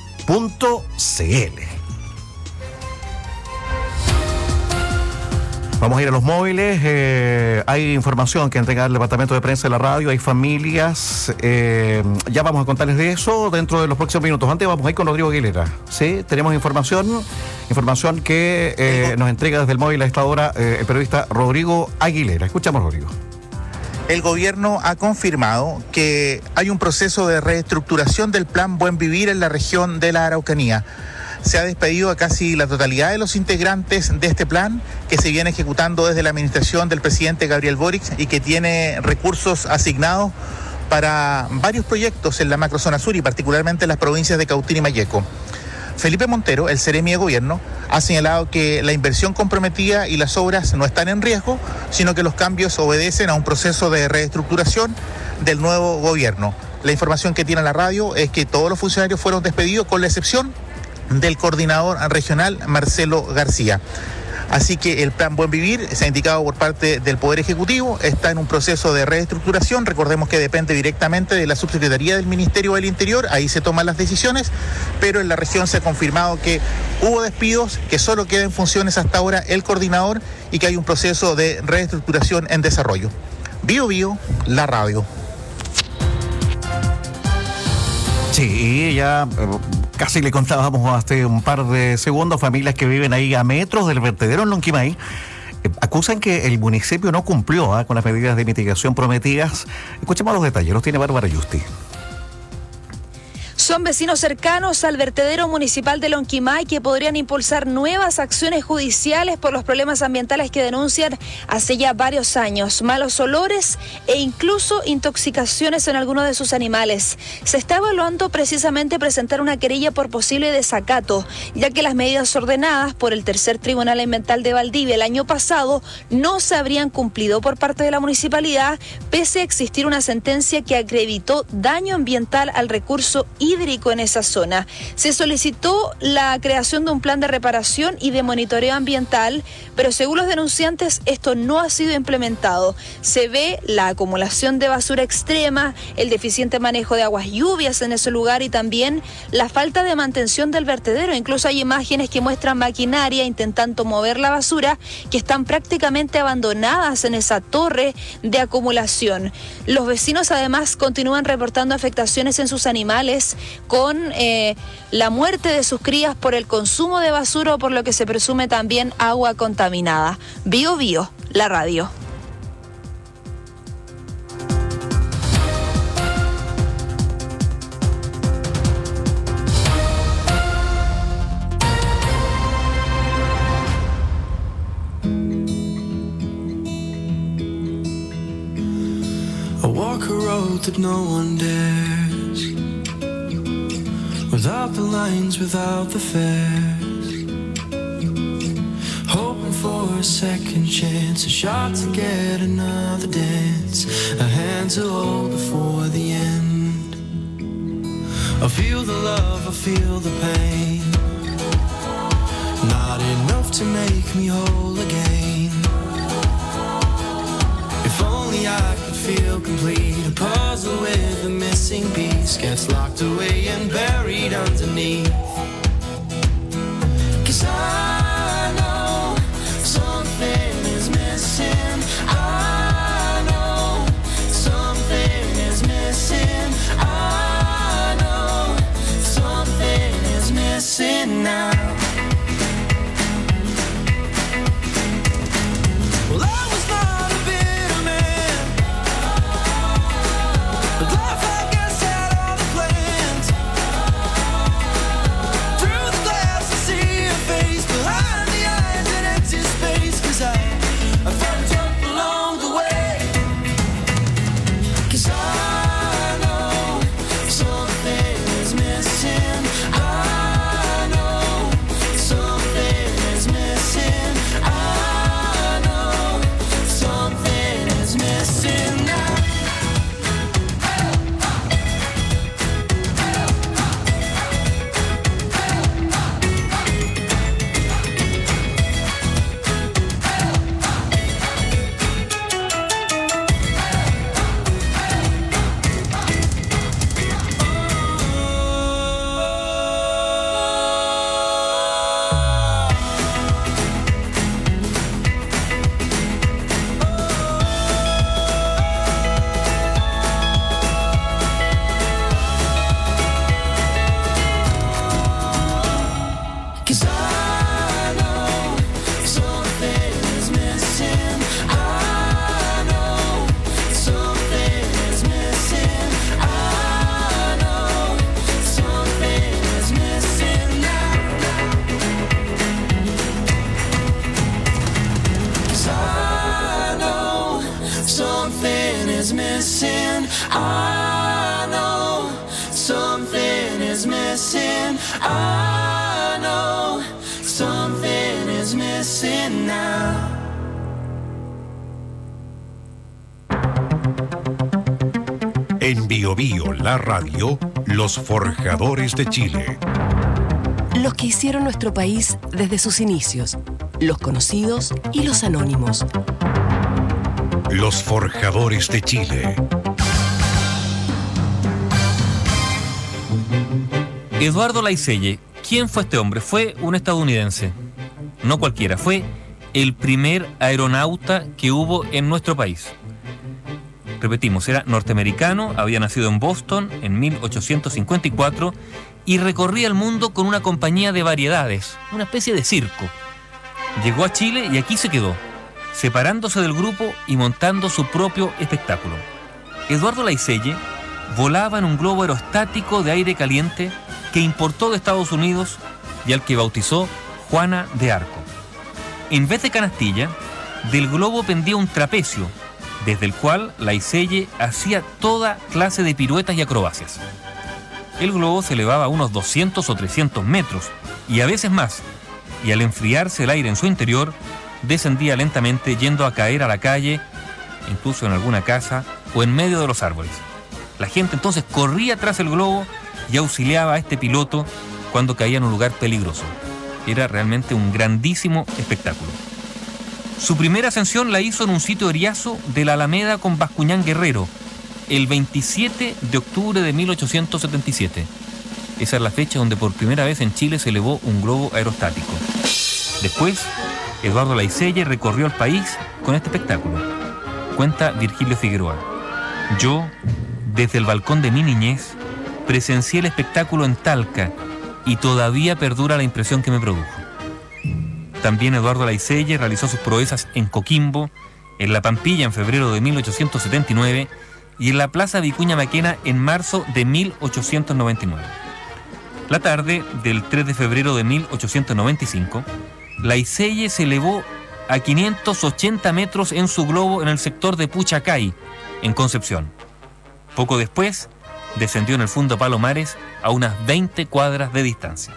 Vamos a ir a los móviles. Hay información que entrega el departamento de prensa de la radio. Hay familias. Ya vamos a contarles de eso dentro de los próximos minutos. Antes vamos a ir con Rodrigo Aguilera. Sí, tenemos información que nos entrega desde el móvil a esta hora el periodista Rodrigo Aguilera. Escuchamos, Rodrigo. El gobierno ha confirmado que hay un proceso de reestructuración del plan Buen Vivir en la región de la Araucanía. Se ha despedido a casi la totalidad de los integrantes de este plan, que se viene ejecutando desde la administración del presidente Gabriel Boric y que tiene recursos asignados para varios proyectos en la macrozona sur y particularmente en las provincias de Cautín y Malleco. Felipe Montero, el Seremi de Gobierno, ha señalado que la inversión comprometida y las obras no están en riesgo, sino que los cambios obedecen a un proceso de reestructuración del nuevo gobierno. La información que tiene la radio es que todos los funcionarios fueron despedidos, con la excepción del coordinador regional Marcelo García. Así que el plan Buen Vivir, se ha indicado por parte del Poder Ejecutivo, está en un proceso de reestructuración. Recordemos que depende directamente de la Subsecretaría del Ministerio del Interior, ahí se toman las decisiones, pero en la región se ha confirmado que hubo despidos, que solo queda en funciones hasta ahora el coordinador y que hay un proceso de reestructuración en desarrollo. Bio Bio, la radio. Sí, y ya casi le contábamos hace un par de segundos, familias que viven ahí a metros del vertedero en Lonquimay acusan que el municipio no cumplió con las medidas de mitigación prometidas. Escuchemos los detalles, los tiene Bárbara Yusti. Son vecinos cercanos al vertedero municipal de Lonquimay que podrían impulsar nuevas acciones judiciales por los problemas ambientales que denuncian hace ya varios años, malos olores e incluso intoxicaciones en algunos de sus animales. Se está evaluando precisamente presentar una querella por posible desacato, ya que las medidas ordenadas por el Tercer Tribunal Ambiental de Valdivia el año pasado no se habrían cumplido por parte de la municipalidad, pese a existir una sentencia que acreditó daño ambiental al recurso hídrico en esa zona. Se solicitó la creación de un plan de reparación y de monitoreo ambiental, pero según los denunciantes esto no ha sido implementado. Se ve la acumulación de basura extrema, el deficiente manejo de aguas lluvias en ese lugar y también la falta de mantención del vertedero. Incluso hay imágenes que muestran maquinaria intentando mover la basura que están prácticamente abandonadas en esa torre de acumulación. Los vecinos además continúan reportando afectaciones en sus animales con la muerte de sus crías por el consumo de basura o por lo que se presume también agua contaminada. Bio Bio, la radio. I walk a road that no one dares, without the lines, without the fares, hoping for a second chance, a shot to get another dance, a hand to hold before the end. I feel the love, I feel the pain, not enough to make me whole again. If only I could feel complete, a puzzle with a missing piece gets locked away and buried underneath. 'Cause I know something is missing. I know something is missing. I know something is missing now. Well, I was not a bitter man, but life I guess had all the plans. Through the glass I see a face, behind the eyes an empty space. 'Cause I fucked up along the way. 'Cause I know something is missing. I know something is missing. I know something is missing now. Cause I know something is missing. I know something is missing. I know something is missing now. 'Cause I know something is missing. I know something is missing. I know something is missing now. En Bio Bio, la radio, los forjadores de Chile. Los que hicieron nuestro país desde sus inicios, los conocidos y los anónimos. Los forjadores de Chile. Eduardo Laiselle, ¿quién fue este hombre? Fue un estadounidense, no cualquiera, fue el primer aeronauta que hubo en nuestro país. Repetimos, era norteamericano, había nacido en Boston en 1854 y recorría el mundo con una compañía de variedades, una especie de circo. Llegó a Chile y aquí se quedó, separándose del grupo y montando su propio espectáculo. Eduardo Laiselle volaba en un globo aerostático de aire caliente que importó de Estados Unidos y al que bautizó Juana de Arco. En vez de canastilla, del globo pendía un trapecio, desde el cual la Iselle hacía toda clase de piruetas y acrobacias. El globo se elevaba a unos 200 o 300 metros, y a veces más, y al enfriarse el aire en su interior, descendía lentamente yendo a caer a la calle, incluso en alguna casa o en medio de los árboles. La gente entonces corría tras el globo y auxiliaba a este piloto cuando caía en un lugar peligroso. Era realmente un grandísimo espectáculo. Su primera ascensión la hizo en un sitio eriazo de la Alameda con Bascuñán Guerrero, el 27 de octubre de 1877. Esa es la fecha donde por primera vez en Chile se elevó un globo aerostático. Después, Eduardo La Iselle recorrió el país con este espectáculo. Cuenta Virgilio Figueroa. Yo, desde el balcón de mi niñez, presencié el espectáculo en Talca y todavía perdura la impresión que me produjo. También Eduardo La Iselle realizó sus proezas en Coquimbo, en La Pampilla en febrero de 1879 y en la Plaza Vicuña Maquena en marzo de 1899. La tarde del 3 de febrero de 1895, La Iselle se elevó a 580 metros en su globo en el sector de Puchacay, en Concepción. Poco después, descendió en el Fundo Palomares a unas 20 cuadras de distancia.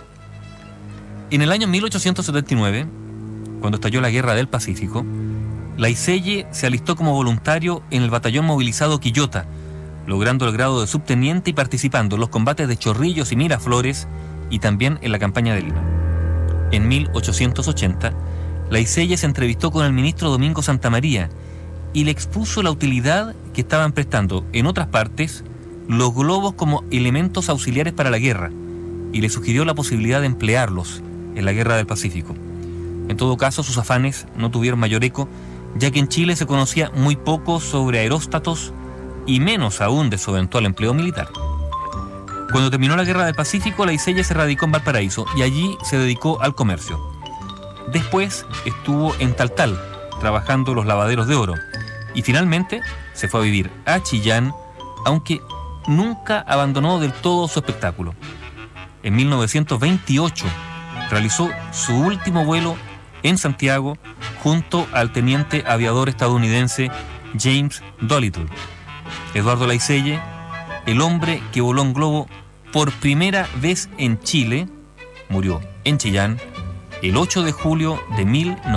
En el año 1879, cuando estalló la Guerra del Pacífico, La Iselle se alistó como voluntario en el batallón movilizado Quillota, logrando el grado de subteniente y participando en los combates de Chorrillos y Miraflores y también en la campaña de Lima. En 1880, La Iselle se entrevistó con el ministro Domingo Santamaría y le expuso la utilidad que estaban prestando en otras partes los globos como elementos auxiliares para la guerra y le sugirió la posibilidad de emplearlos en la Guerra del Pacífico. En todo caso, sus afanes no tuvieron mayor eco, ya que en Chile se conocía muy poco sobre aeróstatos y menos aún de su eventual empleo militar. Cuando terminó la Guerra del Pacífico, La Iselle se radicó en Valparaíso y allí se dedicó al comercio. Después estuvo en Taltal, trabajando en los lavaderos de oro, y finalmente se fue a vivir a Chillán, aunque nunca abandonó del todo su espectáculo. En 1928 realizó su último vuelo en Santiago junto al teniente aviador estadounidense James Doolittle. Eduardo La Iselle, el hombre que voló un globo por primera vez en Chile, murió en Chillán el 8 de julio de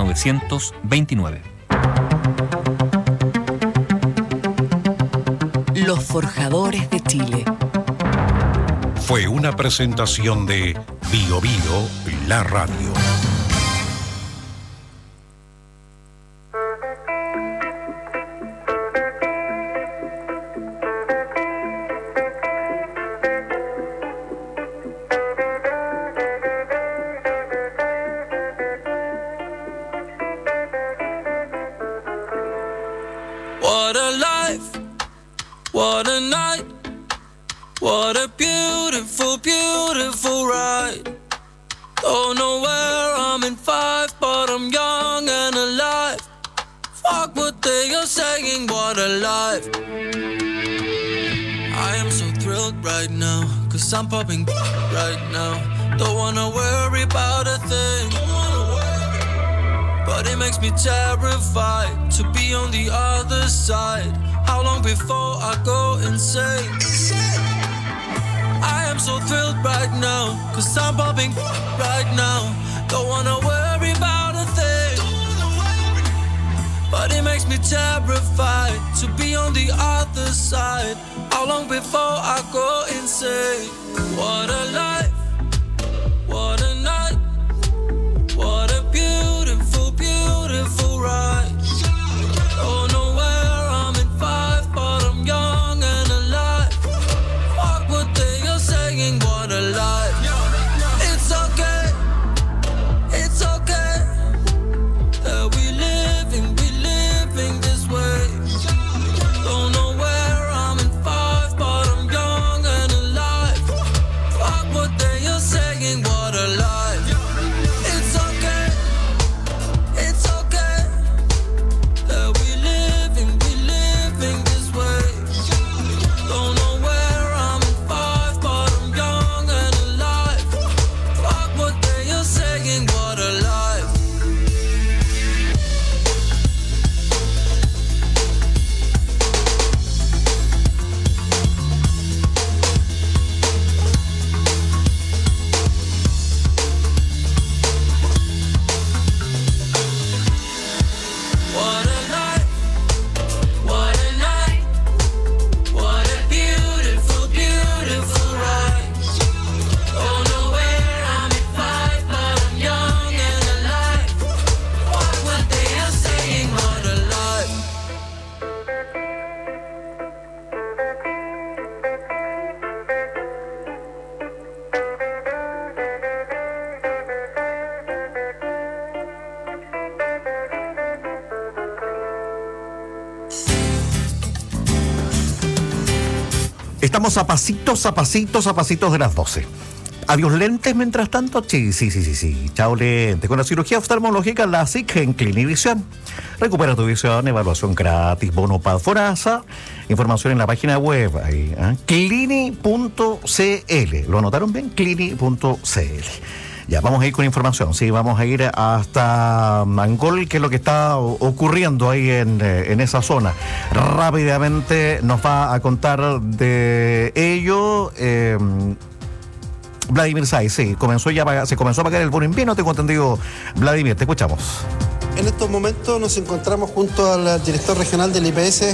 1929. Los Forjadores de Chile. Fue una presentación de Bio Bio, la radio. What a life, what a night, what a beautiful, beautiful ride. Don't know where I'm in 5, but I'm young and alive. Fuck what they are saying, what a life. I am so thrilled right now, 'cause I'm popping right now. Don't wanna worry about a thing, but it makes me terrified to be on the other side. How long before I go insane? I am so thrilled right now, 'cause I'm popping right now. Don't wanna worry about a thing, but it makes me terrified to be on the other side. How long before I go insane? What a life, what a night, what a beautiful, beautiful ride. Don't know where I'm in 5, but I'm young and alive. Fuck what they are saying, what a life. It's okay that we living this way. Don't know where I'm in 5, but I'm young and alive. Fuck Estamos a pasitos de las 12. Adiós lentes mientras tanto. Sí. Chao lentes. Con la cirugía oftalmológica LASIK en Clinivision. Recupera tu visión, evaluación gratis, bono para Forasa. Información en la página web ahí, clini.cl. ¿Lo anotaron bien? Clini.cl. Ya, vamos a ir con información, sí, vamos a ir hasta Angol, que es lo que está ocurriendo ahí en esa zona. Rápidamente nos va a contar de ello Vladimir Sáez. Sí, se comenzó a pagar el bono invierno, tengo entendido. Vladimir, te escuchamos. En estos momentos nos encontramos junto al director regional del IPS,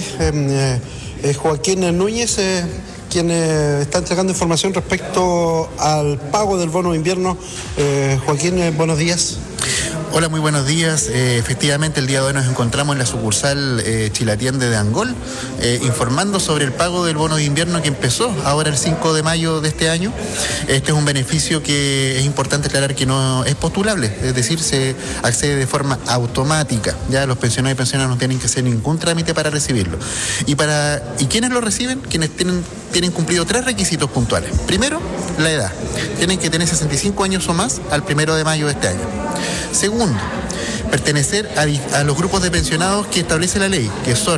Joaquín Núñez, quien está entregando información respecto al pago del bono de invierno. Joaquín, buenos días. Hola, muy buenos días. Efectivamente, el día de hoy nos encontramos en la sucursal Chilatiende de Angol, informando sobre el pago del bono de invierno que empezó ahora el 5 de mayo de este año. Este es un beneficio que es importante aclarar que no es postulable, es decir, se accede de forma automática. Ya los pensionados y pensionadas no tienen que hacer ningún trámite para recibirlo. ¿Y quiénes lo reciben? Quienes tienen cumplido 3 requisitos puntuales. Primero, la edad. Tienen que tener 65 años o más al 1 de mayo de este año. Segundo, pertenecer a los grupos de pensionados que establece la ley, que son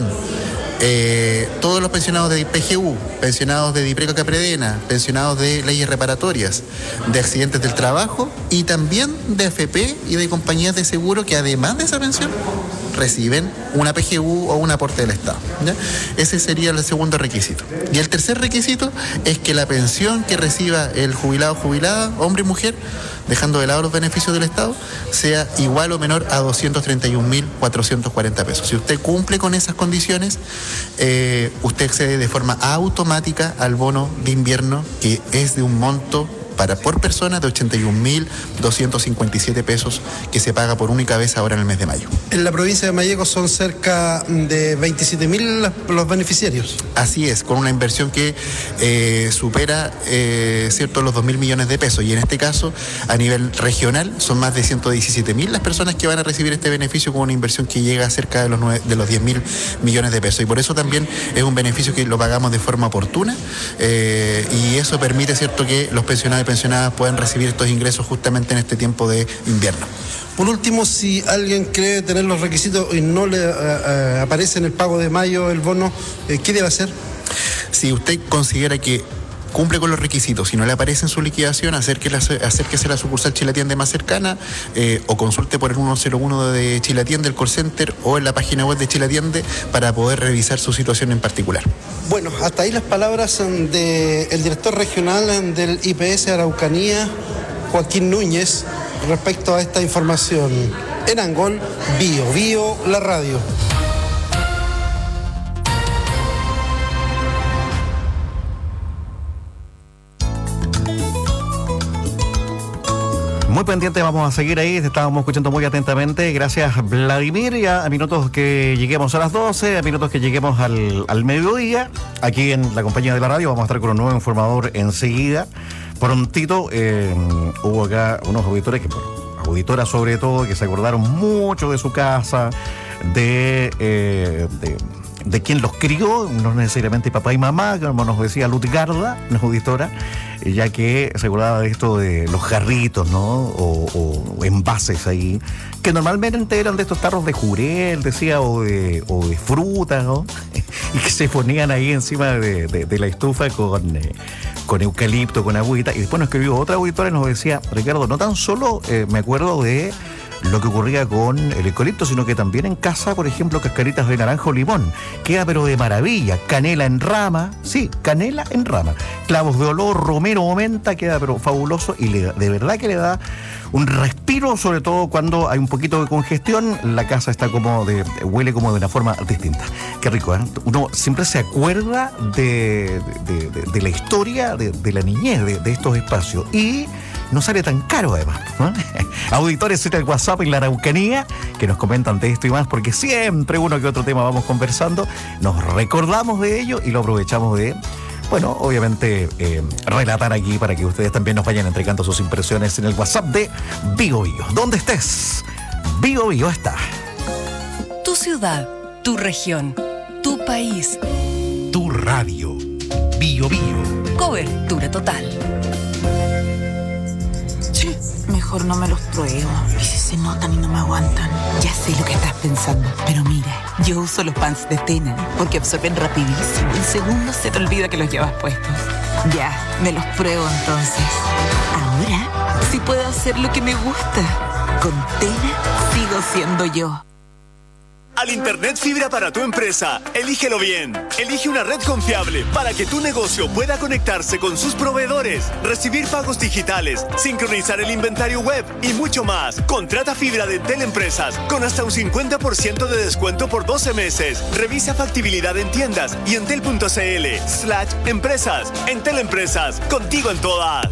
todos los pensionados de PGU, pensionados de Dipreca Capredena, pensionados de leyes reparatorias, de accidentes del trabajo y también de AFP y de compañías de seguro que además de esa pensión reciben una PGU o un aporte del Estado, ¿ya? Ese sería el segundo requisito. Y el tercer requisito es que la pensión que reciba el jubilado o jubilada, hombre y mujer, dejando de lado los beneficios del Estado, sea igual o menor a 231.440 pesos. Si usted cumple con esas condiciones, usted accede de forma automática al bono de invierno, que es de un monto por persona de 81.257 pesos que se paga por única vez ahora en el mes de mayo. En la provincia de Malleco son cerca de 27.000 los beneficiarios. Así es, con una inversión que supera los 2.000 millones de pesos, y en este caso a nivel regional son más de 117.000 las personas que van a recibir este beneficio, con una inversión que llega a cerca de los 10.000 millones de pesos, y por eso también es un beneficio que lo pagamos de forma oportuna, y eso permite, que los pensionados y pensionadas puedan recibir estos ingresos justamente en este tiempo de invierno. Por último, si alguien cree tener los requisitos y no le aparece en el pago de mayo el bono, ¿qué debe hacer? Si usted considera que cumple con los requisitos, si no le aparece en su liquidación, acérquese a la sucursal Chilatiende más cercana, o consulte por el 101 de Chilatiende, el call center, o en la página web de Chilatiende para poder revisar su situación en particular. Bueno, hasta ahí las palabras del director regional del IPS Araucanía, Joaquín Núñez, respecto a esta información. En Angol, Bio, la radio. Muy pendiente, vamos a seguir ahí, te estábamos escuchando muy atentamente. Gracias, Vladimir. Ya a minutos que lleguemos a las 12, a minutos que lleguemos al mediodía, aquí en la compañía de la radio, vamos a estar con un nuevo informador enseguida. Prontito, hubo acá unos auditores, auditoras sobre todo, que se acordaron mucho de su casa, de quien los crió, no necesariamente papá y mamá, como nos decía Lutgarda, una auditora, ya que se acordaba de esto de los jarritos, ¿no? O envases ahí, que normalmente eran de estos tarros de jurel, decía, o de frutas, ¿no? Y que se ponían ahí encima de la estufa con eucalipto, con agüita. Y después nos escribió otra auditora y nos decía: Ricardo, no tan solo me acuerdo de lo que ocurría con el eucalipto, sino que también en casa, por ejemplo, cascaritas de naranja o limón. Queda pero de maravilla. Canela en rama, sí, canela en rama. Clavos de olor, romero o menta, queda pero fabuloso, y de verdad que le da un respiro, sobre todo cuando hay un poquito de congestión. La casa está huele como de una forma distinta. Qué rico, ¿eh? Uno siempre se acuerda de la historia de la niñez de estos espacios, y no sale tan caro además, ¿no? Auditores en el WhatsApp en la Araucanía que nos comentan de esto y más, porque siempre uno que otro tema vamos conversando, nos recordamos de ello y lo aprovechamos de, obviamente relatar aquí para que ustedes también nos vayan entregando sus impresiones en el WhatsApp de Bio. ¿Dónde estés? Bio está. Tu ciudad, tu región, tu país. Tu radio. Bio. Biobío. Cobertura total. Mejor no me los pruebo. ¿Y si se notan y no me aguantan? Ya sé lo que estás pensando, pero mira, yo uso los pants de Tena porque absorben rapidísimo. En segundos se te olvida que los llevas puestos. Ya, me los pruebo entonces. Ahora sí puedo hacer lo que me gusta. Con Tena sigo siendo yo. Al Internet fibra para tu empresa, elígelo bien. Elige una red confiable para que tu negocio pueda conectarse con sus proveedores, recibir pagos digitales, sincronizar el inventario web y mucho más. Contrata fibra de Entel Empresas con hasta un 50% de descuento por 12 meses. Revisa factibilidad en tiendas y entel.cl/empresas. Entel Empresas, contigo en todas.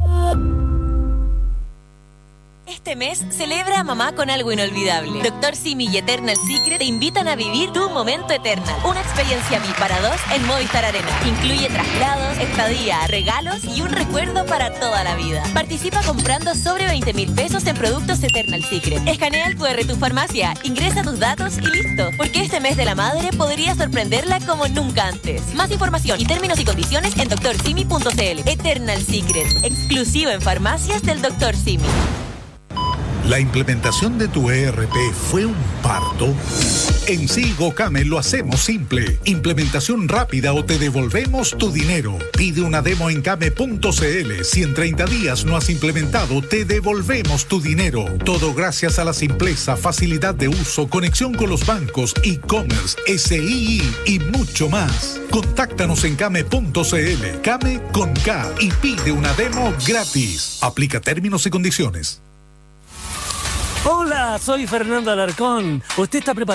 Este mes celebra a mamá con algo inolvidable. Dr. Simi y Eternal Secret te invitan a vivir tu momento Eternal. Una experiencia VIP para dos en Movistar Arena. Incluye traslados, estadía, regalos y un recuerdo para toda la vida. Participa comprando sobre 20.000 pesos en productos Eternal Secret. Escanea el QR tu farmacia, ingresa tus datos y listo. Porque este mes de la madre podría sorprenderla como nunca antes. Más información y términos y condiciones en drsimi.cl. Eternal Secret, exclusivo en farmacias del Dr. Simi. ¿La implementación de tu ERP fue un parto? En Sigo Came lo hacemos simple. Implementación rápida o te devolvemos tu dinero. Pide una demo en came.cl. Si en 30 días no has implementado, te devolvemos tu dinero. Todo gracias a la simpleza, facilidad de uso, conexión con los bancos, e-commerce, SII y mucho más. Contáctanos en came.cl. Came con K y pide una demo gratis. Aplica términos y condiciones. Hola, soy Fernando Alarcón. ¿Usted está preparado